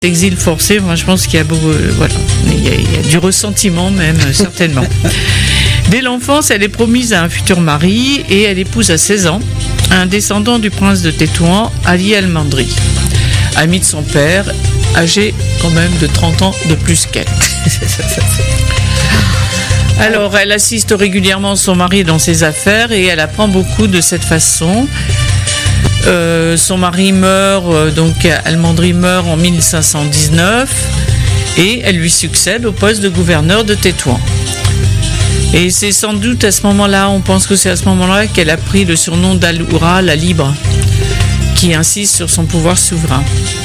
Exil forcé, moi je pense qu'il y a beaucoup, voilà, il y a du ressentiment même, certainement. Dès l'enfance, elle est promise à un futur mari et elle épouse à 16 ans un descendant du prince de Tétouan, Ali Al-Mandri, ami de son père, âgé quand même de 30 ans de plus qu'elle. Alors, elle assiste régulièrement son mari dans ses affaires et elle apprend beaucoup de cette façon. Son mari meurt, donc Al-Mandri meurt en 1519 et elle lui succède au poste de gouverneur de Tétouan. Et c'est sans doute à ce moment-là, on pense que c'est à ce moment-là qu'elle a pris le surnom d'Al-Oura, la libre, qui insiste sur son pouvoir souverain.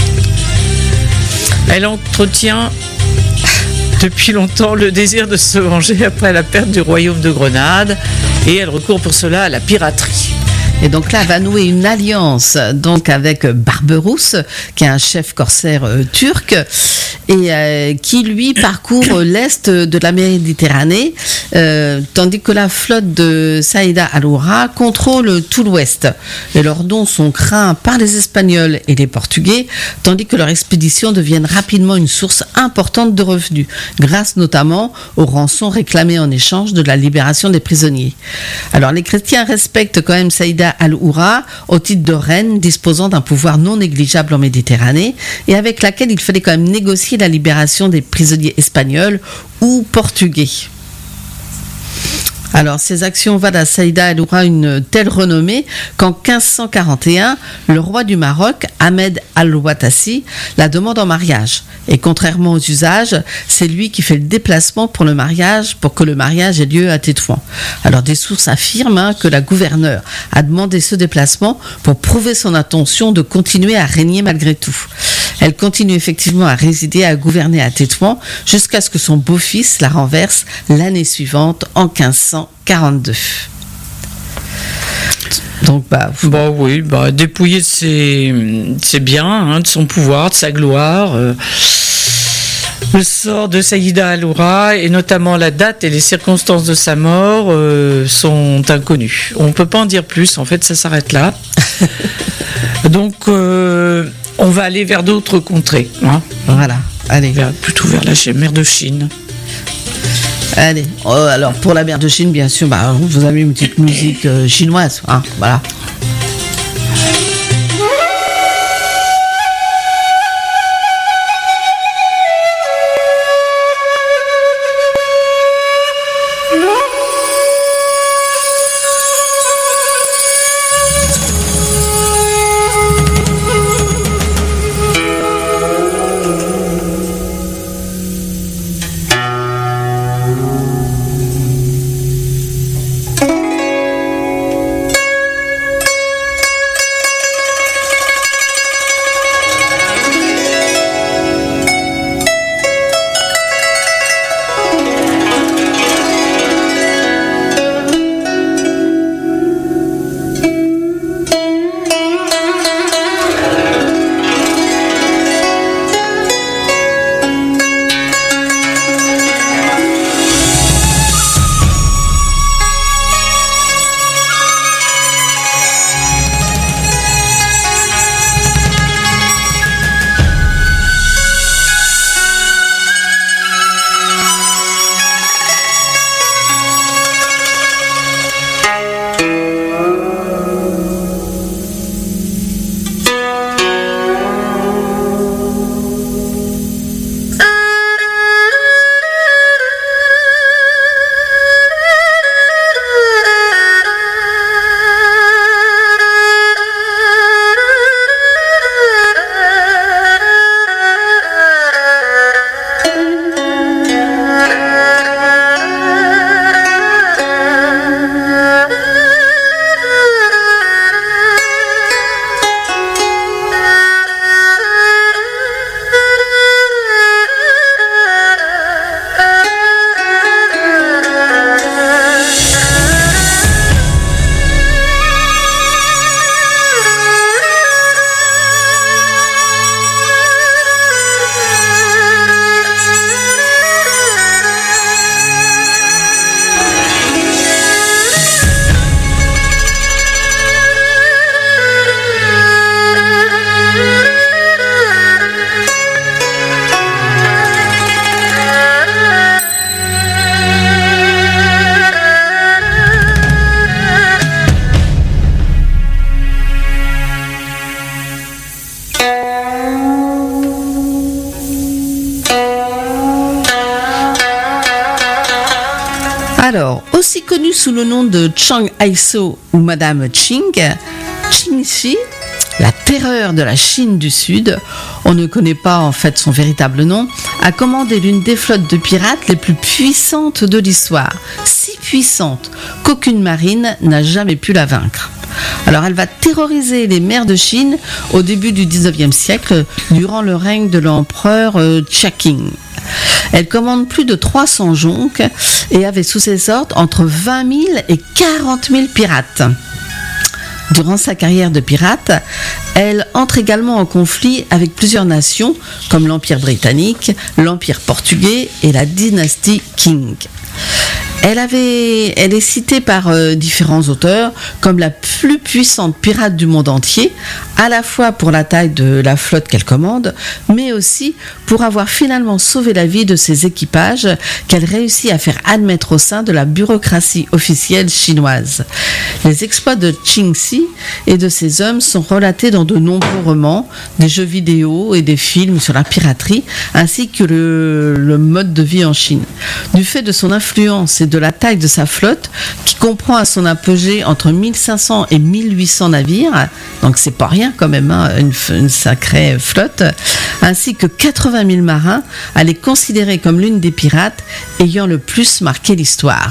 Elle entretient depuis longtemps le désir de se venger après la perte du royaume de Grenade et elle recourt pour cela à la piraterie. Et donc là, elle va nouer une alliance donc avec Barberousse, qui est un chef corsaire turc, et qui lui parcourt l'est de la Méditerranée, tandis que la flotte de Saïda Al-Oura contrôle tout l'ouest. Et leurs dons sont craints par les Espagnols et les Portugais, tandis que leur expédition devienne rapidement une source importante de revenus, grâce notamment aux rançons réclamées en échange de la libération des prisonniers. Alors les chrétiens respectent quand même Saïda Al-Oura au titre de reine disposant d'un pouvoir non négligeable en Méditerranée et avec laquelle il fallait quand même négocier la libération des prisonniers espagnols ou portugais. Alors, ces actions valent à Saïda Al-Oura une telle renommée qu'en 1541, le roi du Maroc, Ahmed Al-Ouatassi, la demande en mariage. Et contrairement aux usages, c'est lui qui fait le déplacement pour que le mariage ait lieu à Tétouan. Alors, des sources affirment que la gouverneure a demandé ce déplacement pour prouver son intention de continuer à régner malgré tout. Elle continue effectivement à résider, à gouverner à Tétouan jusqu'à ce que son beau-fils la renverse l'année suivante, en 1542. Donc, dépouillé de ses biens, de son pouvoir, de sa gloire. Le sort de Saïda Al-Oura et notamment la date et les circonstances de sa mort sont inconnus. On ne peut pas en dire plus, en fait, ça s'arrête là. Donc, on va aller vers d'autres contrées. Voilà, allez. Plutôt vers la mer de Chine. Allez, alors pour la mer de Chine, bien sûr, vous avez une petite musique chinoise. Voilà. Alors, aussi connue sous le nom de Chiang Ai-so ou Madame Ching, Ching Shi, la terreur de la Chine du Sud, on ne connaît pas en fait son véritable nom, a commandé l'une des flottes de pirates les plus puissantes de l'histoire, si puissante qu'aucune marine n'a jamais pu la vaincre. Alors elle va terroriser les mers de Chine au début du 19e siècle, durant le règne de l'empereur Chia-Qing. Elle commande plus de 300 jonques et avait sous ses ordres entre 20 000 et 40 000 pirates. Durant sa carrière de pirate, elle entre également en conflit avec plusieurs nations comme l'Empire britannique, l'Empire portugais et la dynastie Qing. Elle est citée par différents auteurs comme la plus puissante pirate du monde entier, à la fois pour la taille de la flotte qu'elle commande, mais aussi pour avoir finalement sauvé la vie de ses équipages qu'elle réussit à faire admettre au sein de la bureaucratie officielle chinoise. Les exploits de Ching Shi et de ses hommes sont relatés dans de nombreux romans, des jeux vidéo et des films sur la piraterie, ainsi que le mode de vie en Chine. Du fait de son influence et de la taille de sa flotte, qui comprend à son apogée entre 1500 et 1800 navires, donc c'est pas rien quand même, hein, une sacrée flotte, ainsi que 80 000 marins, elle est considérée comme l'une des pirates ayant le plus marqué l'histoire.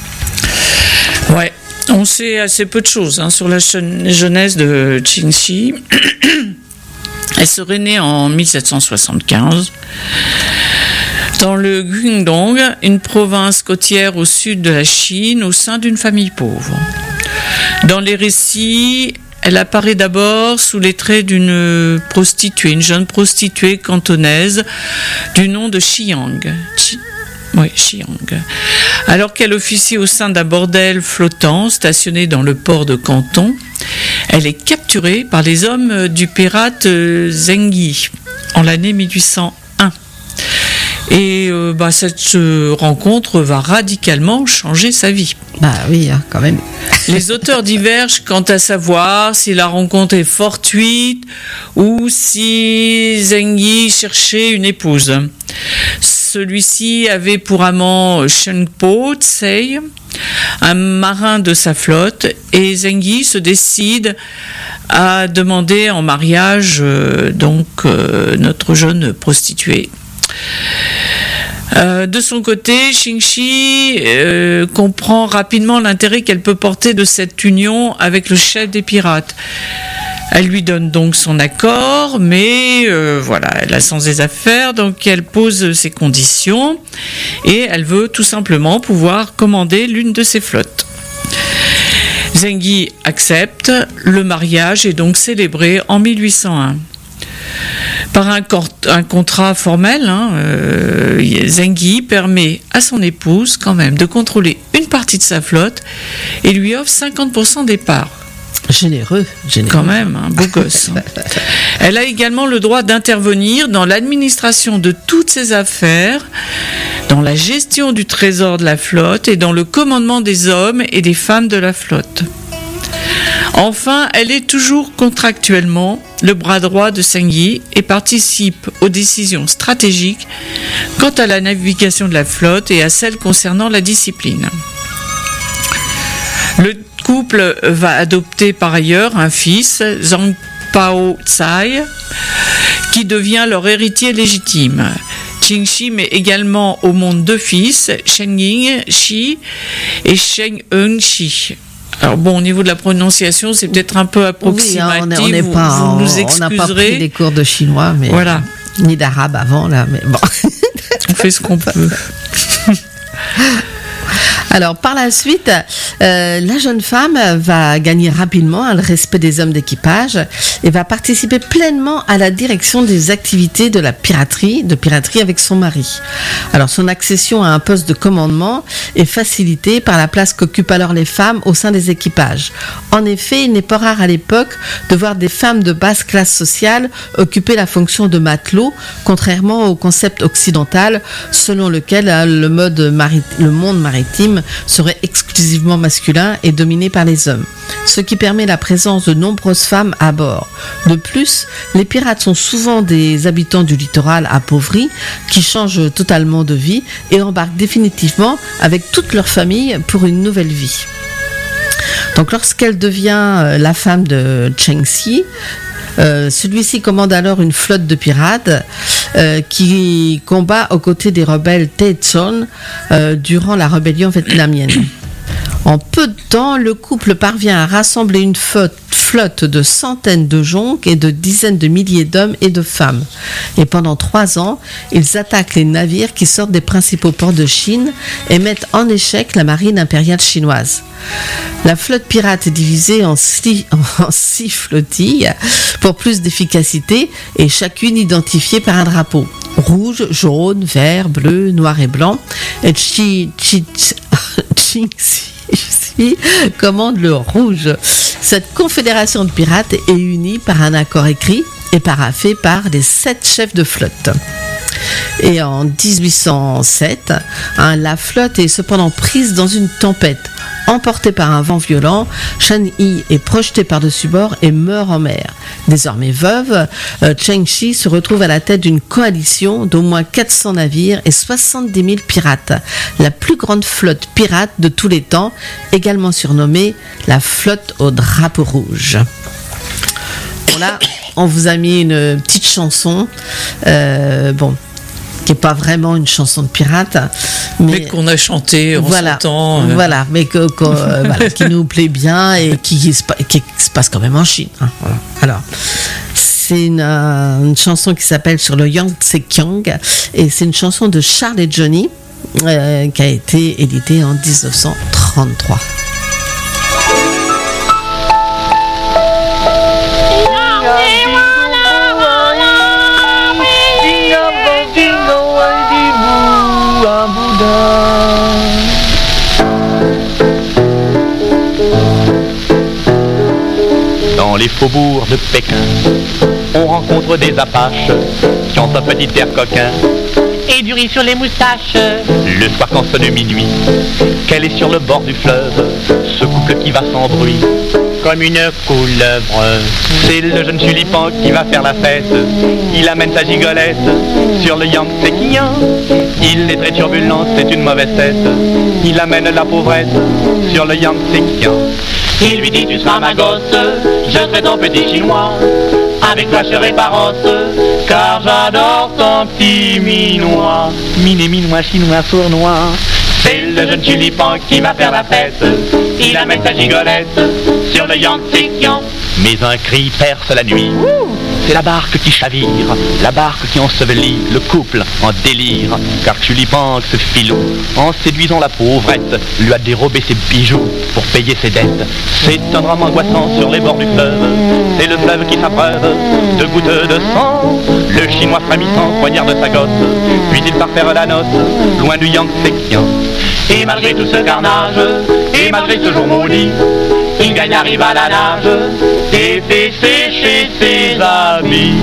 Ouais, on sait assez peu de choses sur la jeunesse de Ching Shi. Elle serait née en 1775. Dans le Guangdong, une province côtière au sud de la Chine, au sein d'une famille pauvre. Dans les récits, elle apparaît d'abord sous les traits d'une prostituée, une jeune prostituée cantonaise du nom de Xiang. Xiang. Alors qu'elle officie au sein d'un bordel flottant stationné dans le port de Canton, elle est capturée par les hommes du pirate Zheng Yi en l'année 1801. Et cette rencontre va radicalement changer sa vie. Bah oui, quand même. Les auteurs divergent quant à savoir si la rencontre est fortuite ou si Zheng Yi cherchait une épouse. Celui-ci avait pour amant Shen Po Tsei, un marin de sa flotte, et Zheng Yi se décide à demander en mariage notre jeune prostituée. De son côté, Ching Shi comprend rapidement l'intérêt qu'elle peut porter de cette union avec le chef des pirates. Elle lui donne donc son accord, mais elle a sans des affaires, donc elle pose ses conditions et elle veut tout simplement pouvoir commander l'une de ses flottes. Zheng Yi accepte, le mariage est donc célébré en 1801. Par un contrat formel, Zheng Yi permet à son épouse quand même de contrôler une partie de sa flotte et lui offre 50% des parts. Généreux. Quand même, un beau gosse. Elle a également le droit d'intervenir dans l'administration de toutes ses affaires, dans la gestion du trésor de la flotte et dans le commandement des hommes et des femmes de la flotte. Enfin, elle est toujours contractuellement le bras droit de Zheng Yi et participe aux décisions stratégiques quant à la navigation de la flotte et à celles concernant la discipline. Le couple va adopter par ailleurs un fils, Zhang Pao Tsai, qui devient leur héritier légitime. Ching Shi met également au monde deux fils, Shen Ying Shi et Shen Eun Shi. Alors bon, au niveau de la prononciation, c'est peut-être un peu approximatif. Oui, on n'a pas pris des cours de chinois, mais voilà. Ni d'arabe avant, là, mais bon. On fait ce qu'on peut. Alors, par la suite, la jeune femme va gagner rapidement le respect des hommes d'équipage et va participer pleinement à la direction des activités de piraterie avec son mari. Alors, son accession à un poste de commandement est facilitée par la place qu'occupent alors les femmes au sein des équipages. En effet, il n'est pas rare à l'époque de voir des femmes de basse classe sociale occuper la fonction de matelot, contrairement au concept occidental selon lequel le monde maritime maritime serait exclusivement masculin et dominé par les hommes, ce qui permet la présence de nombreuses femmes à bord. De plus, les pirates sont souvent des habitants du littoral appauvris qui changent totalement de vie et embarquent définitivement avec toute leur famille pour une nouvelle vie. Donc lorsqu'elle devient la femme de Cheng Xi, celui-ci commande alors une flotte de pirates qui combat aux côtés des rebelles Tay Son durant la rébellion vietnamienne. En peu de temps, le couple parvient à rassembler une flotte de centaines de jonques et de dizaines de milliers d'hommes et de femmes. Et pendant 3 ans, ils attaquent les navires qui sortent des principaux ports de Chine et mettent en échec la marine impériale chinoise. La flotte pirate est divisée en 6 flottilles pour plus d'efficacité et chacune identifiée par un drapeau. Rouge, jaune, vert, bleu, noir et blanc. Et Ching-si commande le rouge. Cette confédération de pirates est unie par un accord écrit et paraphé par les 7 chefs de flotte. Et en 1807, la flotte est cependant prise dans une tempête. Emportée par un vent violent, Shan Yi est projetée par-dessus bord et meurt en mer. Désormais veuve, Cheng Xi se retrouve à la tête d'une coalition d'au moins 400 navires et 70 000 pirates. La plus grande flotte pirate de tous les temps, également surnommée la flotte au drapeau rouge. Bon là, on vous a mis une petite chanson. Qui n'est pas vraiment une chanson de pirate, mais qu'on a chanté en son temps. Voilà, mais qui nous plaît bien et qui se passe quand même en Chine. Hein, voilà. Alors, c'est une chanson qui s'appelle Sur le Yangtze Kiang et c'est une chanson de Charles et Johnny qui a été éditée en 1933. Dans les faubourgs de Pékin, on rencontre des apaches qui ont un petit air coquin et du riz sur les moustaches. Le soir quand sonne minuit, qu'elle est sur le bord du fleuve, ce couple qui va sans bruit comme une couleuvre. C'est le jeune tulipan qui va faire la fête. Il amène sa gigolette sur le Yangtze Kiang. Il est très turbulent, c'est une mauvaise tête. Il amène la pauvrette sur le Yangtze Kiang. Il lui dit tu seras ma gosse, je serai ton petit chinois. Avec toi je serai parosse, car j'adore ton petit minois. Miné minois, chinois, sournois. C'est le jeune tulipan qui va faire la fête. Il amène sa gigolette sur le Yangtze Kiang. Mais un cri perce la nuit. C'est la barque qui chavire, la barque qui ensevelit le couple en délire. Car Tulipan, ce filou, en séduisant la pauvrette, lui a dérobé ses bijoux pour payer ses dettes. C'est un drame angoissant sur les bords du fleuve. C'est le fleuve qui s'abreuve de gouttes de sang. Le chinois frémissant poignarde sa gosse, puis il part faire la noce loin du Yangtze Kiang. Et malgré tout ce carnage, et malgré ce jour maudit, il gagne, arrive à la nage et fait sécher ses habits.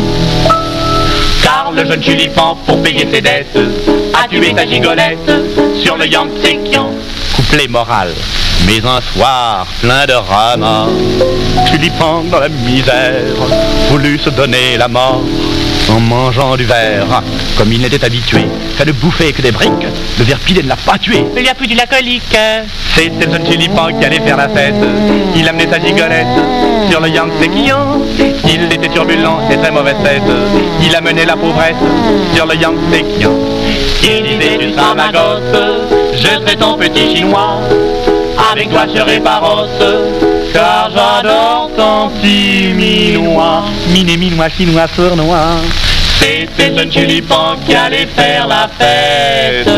Car le jeune tulipan, pour payer ses dettes, a tué sa gigolette sur le Yangtze Kiang. Couplet moral. Mais un soir plein de ramas, Tulipan dans la misère voulut se donner la mort en mangeant du verre. Comme il n'était habitué qu'à ne bouffer que des briques, le ver pilé ne l'a pas tué. Il lui a foutu la colique. C'était le jeune Tulipan qui allait faire la fête. Il amenait sa gigolette sur le Yangtze Kiang. Il était turbulent et très mauvaise tête. Il amenait la pauvrette sur le Yangtze Kiang. Il disait tu seras ma gosse, je serai ton petit chinois. Avec toi je serai parosse, car j'adore ton petit minois. Miné minois, chinois, sournois. C'était le tulipan qui allait faire la fête.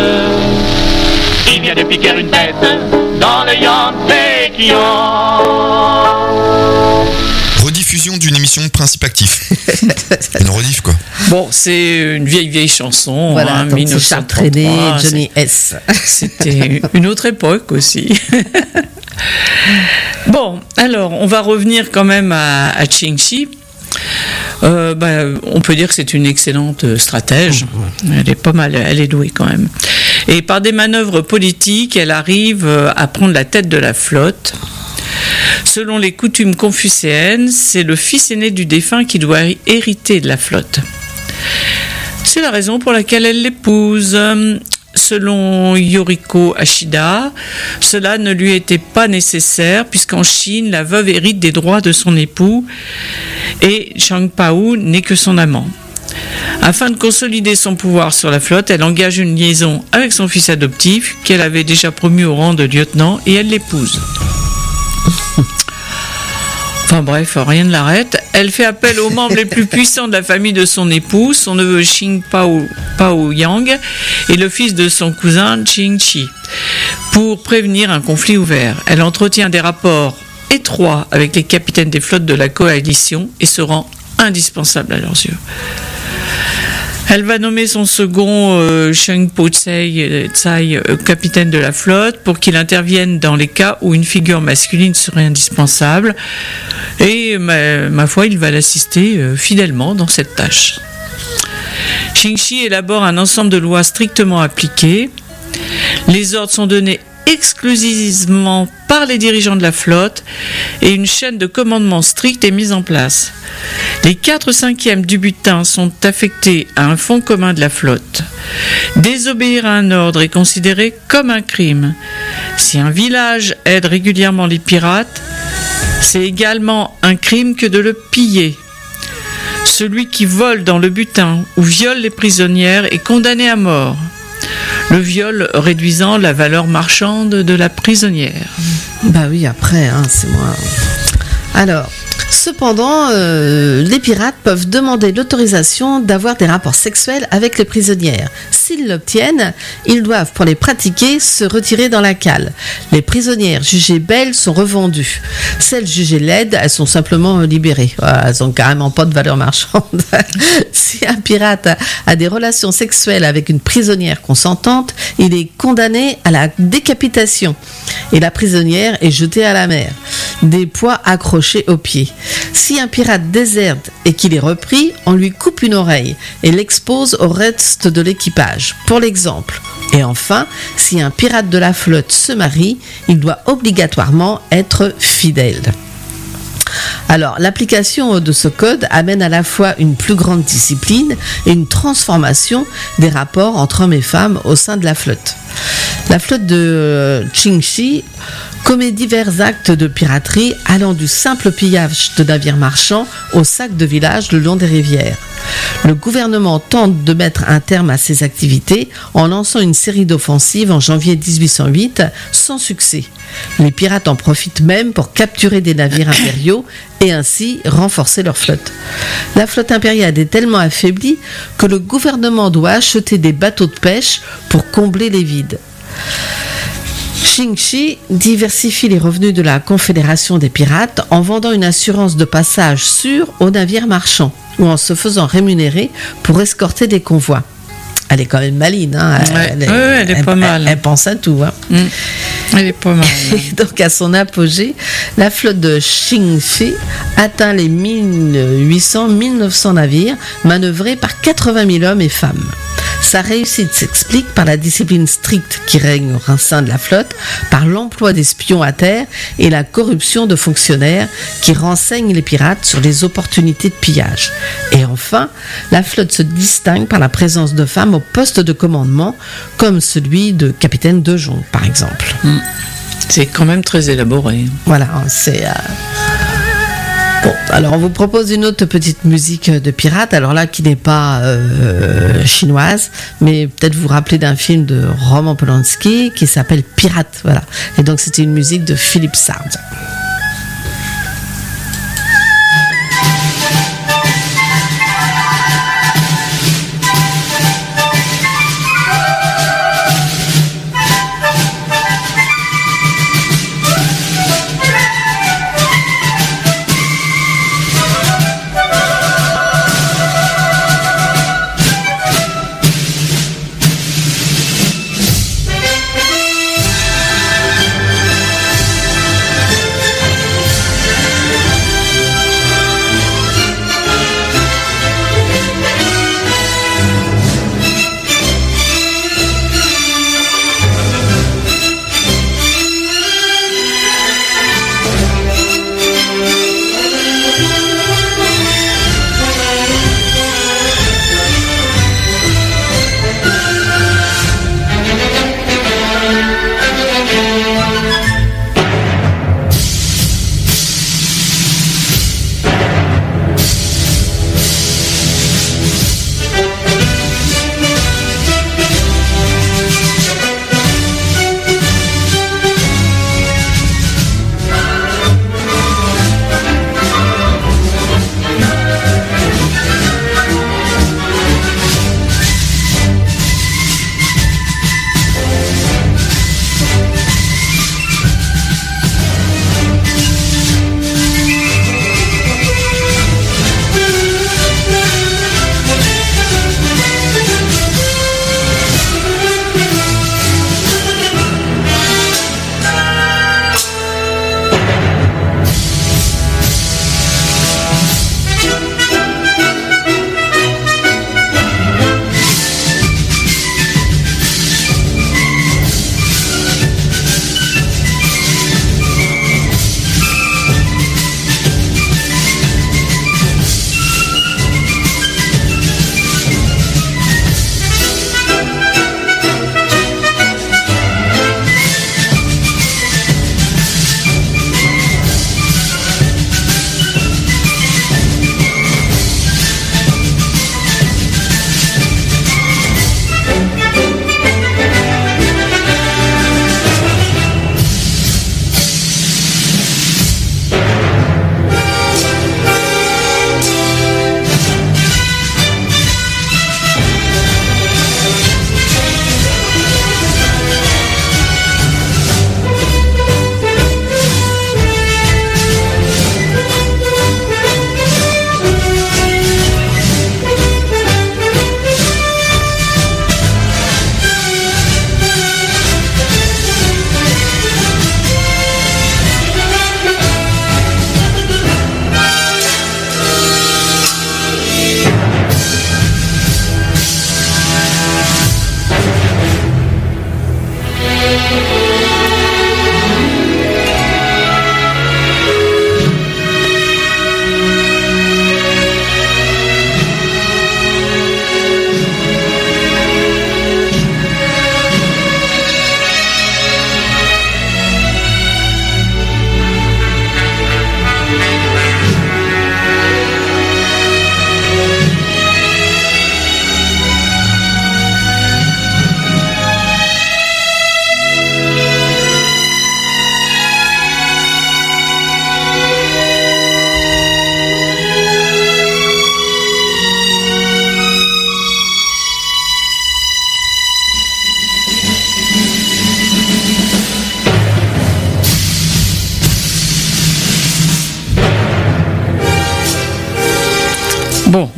Il vient de piquer une tête dans le Yangtze Kiang. Rediffusion d'une émission de Principe Actif. Une rediff quoi. Bon, c'est une vieille chanson. Voilà, hein, donc c'est Charles Trenet et Johnny S. C'était une autre époque aussi. Bon, alors on va revenir quand même à Cheng Xi. On peut dire que c'est une excellente stratège. Elle est pas mal, elle est douée quand même. Et par des manœuvres politiques, elle arrive à prendre la tête de la flotte. Selon les coutumes confucéennes, c'est le fils aîné du défunt qui doit hériter de la flotte. C'est la raison pour laquelle elle l'épouse. Selon Yoriko Ashida, cela ne lui était pas nécessaire puisqu'en Chine, la veuve hérite des droits de son époux et Chang Pao n'est que son amant. Afin de consolider son pouvoir sur la flotte, elle engage une liaison avec son fils adoptif qu'elle avait déjà promu au rang de lieutenant et elle l'épouse. Enfin bref, rien ne l'arrête. Elle fait appel aux membres les plus puissants de la famille de son époux, son neveu Xing Pao Yang et le fils de son cousin Qing Chi, pour prévenir un conflit ouvert. Elle entretient des rapports étroits avec les capitaines des flottes de la coalition et se rend indispensable à leurs yeux. Elle va nommer son second Sheng Po Tsai, capitaine de la flotte, pour qu'il intervienne dans les cas où une figure masculine serait indispensable. Et ma foi, il va l'assister fidèlement dans cette tâche. Xingxi élabore un ensemble de lois strictement appliquées. Les ordres sont donnés exclusivement par les dirigeants de la flotte et une chaîne de commandement stricte est mise en place. Les 4/5 du butin sont affectés à un fonds commun de la flotte. Désobéir à un ordre est considéré comme un crime. Si un village aide régulièrement les pirates, c'est également un crime que de le piller. Celui qui vole dans le butin ou viole les prisonnières est condamné à mort. Le viol réduisant la valeur marchande de la prisonnière. Bah oui, après, c'est moi. Alors, cependant, les pirates peuvent demander l'autorisation d'avoir des rapports sexuels avec les prisonnières. S'ils l'obtiennent, ils doivent, pour les pratiquer, se retirer dans la cale. Les prisonnières jugées belles sont revendues. Celles jugées laides, elles sont simplement libérées. Elles n'ont carrément pas de valeur marchande. Si un pirate a des relations sexuelles avec une prisonnière consentante, il est condamné à la décapitation. Et la prisonnière est jetée à la mer. Des poids accrochés aux pieds. Si un pirate déserte et qu'il est repris, on lui coupe une oreille et l'expose au reste de l'équipage, pour l'exemple. Et enfin, si un pirate de la flotte se marie, il doit obligatoirement être fidèle. Alors, l'application de ce code amène à la fois une plus grande discipline et une transformation des rapports entre hommes et femmes au sein de la flotte. La flotte de Qingxi commet divers actes de piraterie allant du simple pillage de navires marchands aux sacs de villages le long des rivières. Le gouvernement tente de mettre un terme à ces activités en lançant une série d'offensives en janvier 1808 sans succès. Les pirates en profitent même pour capturer des navires impériaux et ainsi renforcer leur flotte. La flotte impériale est tellement affaiblie que le gouvernement doit acheter des bateaux de pêche pour combler les vides. Qingxi diversifie les revenus de la Confédération des pirates en vendant une assurance de passage sûre aux navires marchands ou en se faisant rémunérer pour escorter des convois. Elle est quand même maline, elle est pas mal. Elle pense à tout. Elle est pas mal. Et donc, à son apogée, la flotte de Qingxi atteint les 1800-1900 navires, manœuvrés par 80 000 hommes et femmes. Sa réussite s'explique par la discipline stricte qui règne au sein de la flotte, par l'emploi d'espions à terre et la corruption de fonctionnaires qui renseignent les pirates sur les opportunités de pillage. Et enfin, la flotte se distingue par la présence de femmes au poste de commandement, comme celui de capitaine de jonque, par exemple. C'est quand même très élaboré. Voilà, c'est... Bon, alors on vous propose une autre petite musique de pirate, alors là qui n'est pas chinoise, mais peut-être vous vous rappelez d'un film de Roman Polanski qui s'appelle Pirate, voilà. Et donc c'était une musique de Philippe Sard.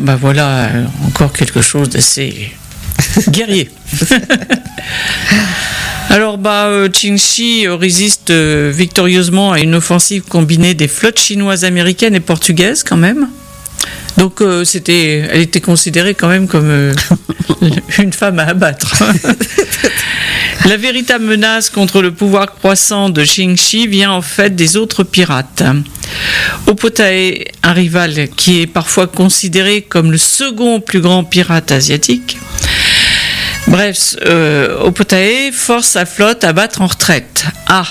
bah voilà, encore quelque chose d'assez guerrier. Alors, Qingxi résiste victorieusement à une offensive combinée des flottes chinoises, américaines et portugaises quand même. Donc, elle était considérée quand même comme une femme à abattre. La véritable menace contre le pouvoir croissant de Qingxi vient en fait des autres pirates. Opothae, un rival qui est parfois considéré comme le second plus grand pirate asiatique. Bref, Opothae force sa flotte à battre en retraite.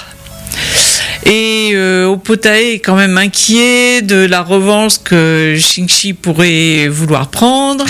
Et Opothae est quand même inquiet de la revanche que Qingxi pourrait vouloir prendre.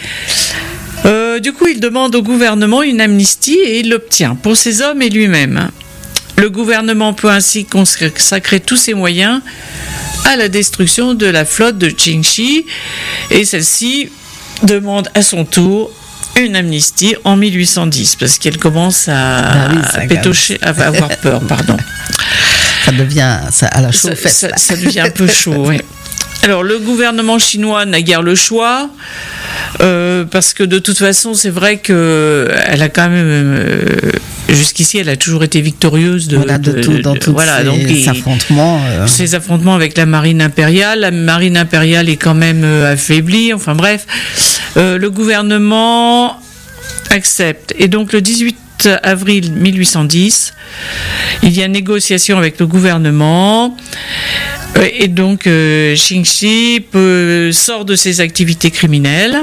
Du coup, il demande au gouvernement une amnistie et il l'obtient pour ses hommes et lui-même. Le gouvernement peut ainsi consacrer tous ses moyens à la destruction de la flotte de Qingxi et celle-ci demande à son tour une amnistie en 1810 parce qu'elle commence à pétocher, à avoir peur, pardon. Ça devient à la chaude. Ça devient un peu chaud, oui. Alors, le gouvernement chinois n'a guère le choix, parce que de toute façon, c'est vrai qu'elle a quand même, jusqu'ici, elle a toujours été victorieuse dans tous affrontements. Ces affrontements avec la marine impériale. La marine impériale est quand même affaiblie. Enfin bref, le gouvernement accepte. Et donc, le 18 avril 1810, il y a négociation avec le gouvernement. Et donc, Qingxi sort de ses activités criminelles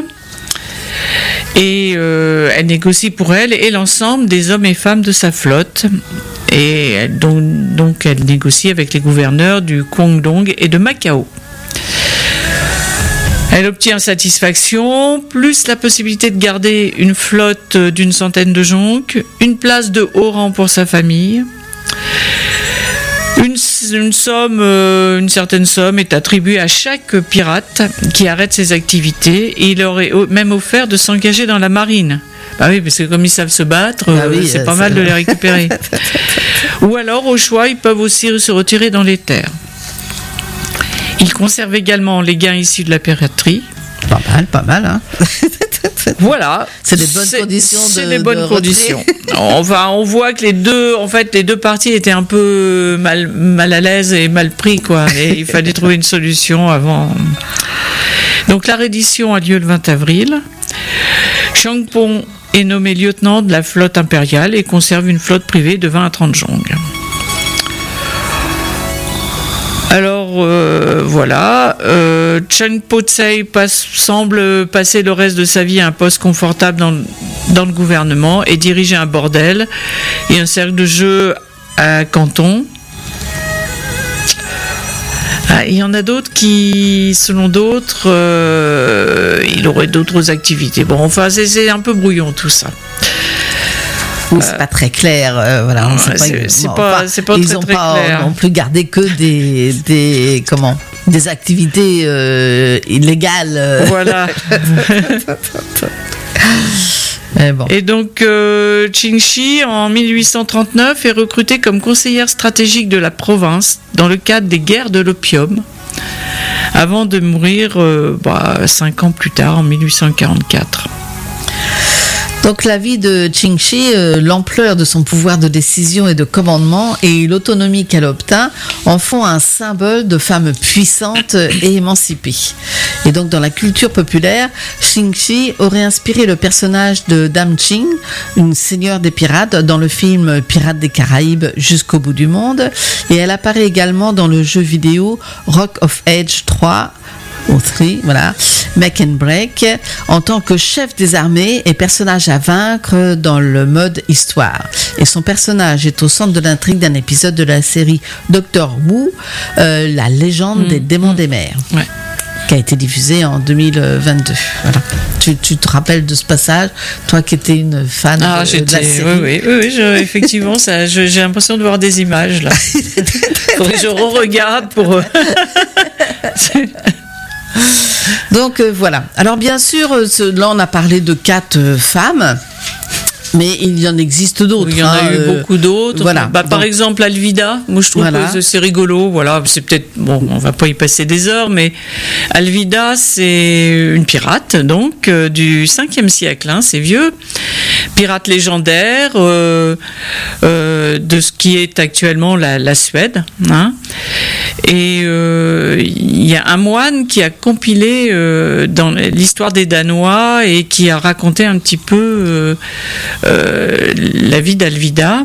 et elle négocie pour elle et l'ensemble des hommes et femmes de sa flotte. Et donc elle négocie avec les gouverneurs du Guangdong et de Macao. Elle obtient satisfaction, plus la possibilité de garder une flotte d'une centaine de jonques, une place de haut rang pour sa famille. Une certaine somme est attribuée à chaque pirate qui arrête ses activités et il aurait même offert de s'engager dans la marine. Bah oui, parce que comme ils savent se battre, c'est pas mal de les récupérer. Ou alors, au choix, ils peuvent aussi se retirer dans les terres. Ils conservent également les gains issus de la piraterie. Pas mal, hein. Voilà. C'est des bonnes conditions. C'est des bonnes conditions. On voit que les deux parties étaient un peu mal à l'aise et mal pris, quoi. Et il fallait trouver une solution avant. Donc la reddition a lieu le 20 avril. Changpong est nommé lieutenant de la flotte impériale et conserve une flotte privée de 20 à 30 jonques. Alors voilà, Chen Po-tsei semble passer le reste de sa vie à un poste confortable dans le gouvernement et diriger un bordel et un cercle de jeu à Canton. Il y en a d'autres qui, selon d'autres, il aurait d'autres activités. Bon, enfin, c'est un peu brouillon tout ça. C'est pas très clair, voilà. C'est pas ils n'ont pas clair. Non plus gardé que des activités illégales. Voilà. Bon. Et donc Qingxi en 1839 est recrutée comme conseillère stratégique de la province dans le cadre des guerres de l'opium, avant de mourir 5 ans plus tard en 1844. Donc la vie de Qingxi, l'ampleur de son pouvoir de décision et de commandement et l'autonomie qu'elle obtint en font un symbole de femme puissante et émancipée. Et donc dans la culture populaire, Qingxi aurait inspiré le personnage de Dame Qing, une seigneur des pirates, dans le film Pirates des Caraïbes jusqu'au bout du monde. Et elle apparaît également dans le jeu vidéo Rock of Ages 3. Voilà, Make and Break, en tant que chef des armées et personnage à vaincre dans le mode histoire. Et son personnage est au centre de l'intrigue d'un épisode de la série Doctor Who, la légende des démons des mers. Ouais. Qui a été diffusée en 2022. Voilà. Tu te rappelles de ce passage, toi qui étais une fan de la série? Oui, effectivement, j'ai l'impression de voir des images là. Faudrait que je re-regarde pour. Donc voilà. Alors bien sûr, là on a parlé de 4 femmes. Mais il y en existe d'autres. Il y en a eu beaucoup d'autres. Voilà. Par exemple, Alvida. Moi, je trouve que c'est rigolo. Voilà, c'est peut-être on va pas y passer des heures, mais Alvida, c'est une pirate, donc du 5e siècle. Hein, c'est vieux. Pirate légendaire de ce qui est actuellement la Suède. Hein. Et il y a un moine qui a compilé dans l'histoire des Danois et qui a raconté un petit peu la vie d'Alvida.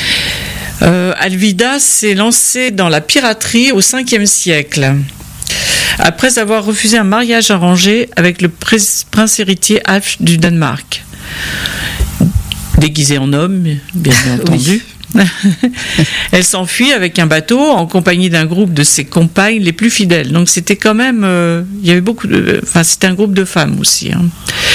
Alvida s'est lancée dans la piraterie au 5e siècle. Après avoir refusé un mariage arrangé avec le prince héritier Alf du Danemark. Déguisée en homme, bien entendu. Elle s'enfuit avec un bateau en compagnie d'un groupe de ses compagnes les plus fidèles. Donc c'était quand même, il y avait c'était un groupe de femmes aussi. Hein.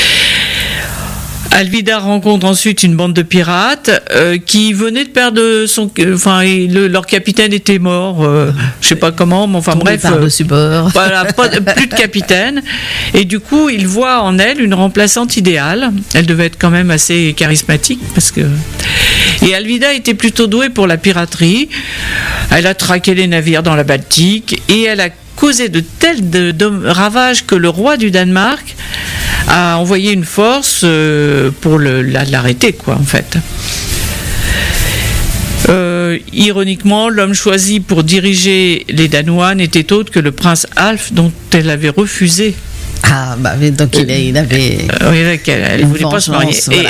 Alvida rencontre ensuite une bande de pirates qui venaient de perdre leur capitaine était mort, je sais pas comment, mais enfin bref. Voilà, plus de capitaine. Et du coup, il voit en elle une remplaçante idéale. Elle devait être quand même assez charismatique Et Alvida était plutôt douée pour la piraterie. Elle a traqué les navires dans la Baltique et elle a causé de tels ravages que le roi du Danemark a envoyé une force pour l'arrêter, quoi, en fait. Ironiquement, l'homme choisi pour diriger les Danois n'était autre que le prince Alf, dont elle avait refusé. Ah, bah, donc il avait. Elle ne voulait pas se marier. Voilà.